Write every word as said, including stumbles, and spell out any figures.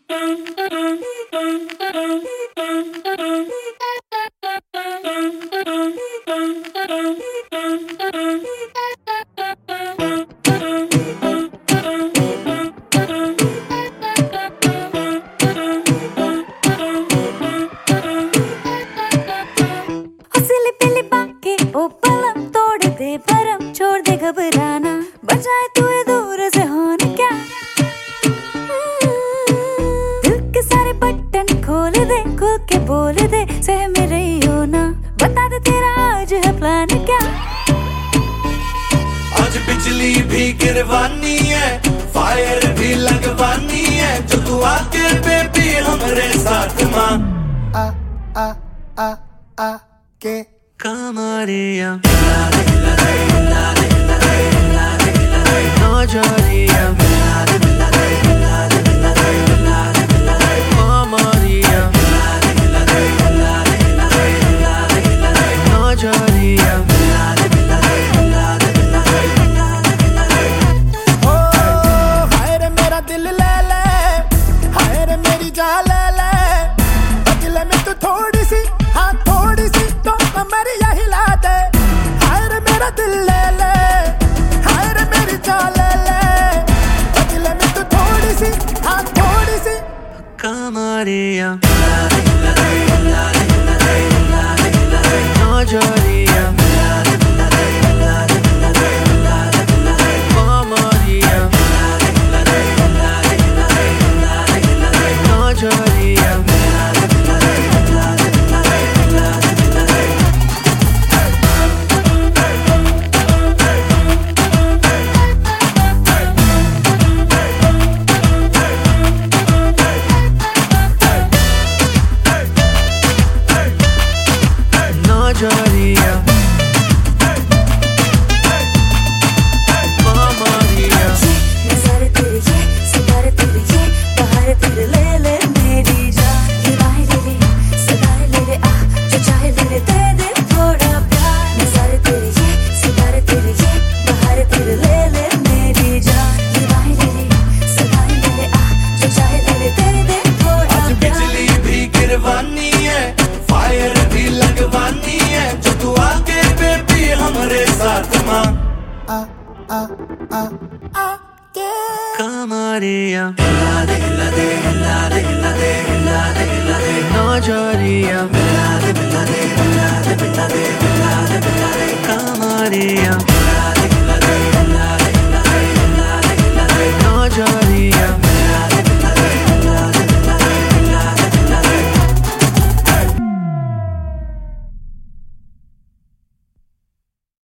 परम छोड़ दे घबराना, बजाए तू दूर से होन क्या। दिल के सारे बटन खोल दे, खुल के बोल दे, सह में रही हो ना, बता दे तेरा आज है प्लान क्या। आज बिजली भी गिरवानी है, फायर भी लगवानी है, जो तू आके बेबी हमरे साथ मां आ आ आ आ के कमरिया नजरिया कमरिया नजरिया। ओ हाय रे मेरा दिल ले ले, हाय रे मेरी जान ले ले, बदले में तू थोड़ी सी, हाँ थोड़ी सी तो कमरिया हिला दे। हाय रे मेरा दिल ले ले, हाय रे मेरी जान ले ले, बदले में तू थोड़ी सी, हाँ थोड़ी सी कमरिया नजरिया।